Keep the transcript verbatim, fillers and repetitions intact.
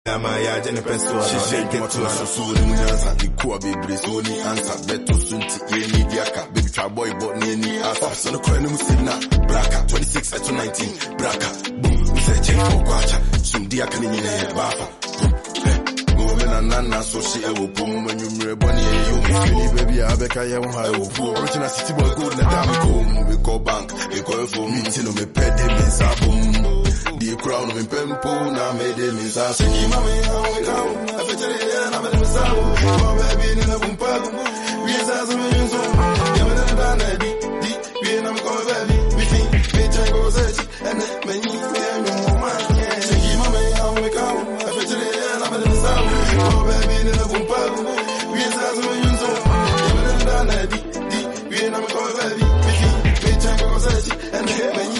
Amaya jene peso she shake it to us so the munyansa ikuwa bebre so ni answer beto sunti eni diaka baby try boy but ni ni asa so no cry no musina braka twenty-six to nineteen braka boom we say check for kwacha sum diaka ni ni bafa go be na nana so she e wo pom manyumre boni e you me baby abeka ye won ha wo fu original city boy gold na dam go we call bank we call for meeting no me pede me sabum the crown of pempo na made them is a singing mama we go I bet you na me so oh baby ni na bumpa we sa so me so ya me na na di di we na me come baby we think we try go search and me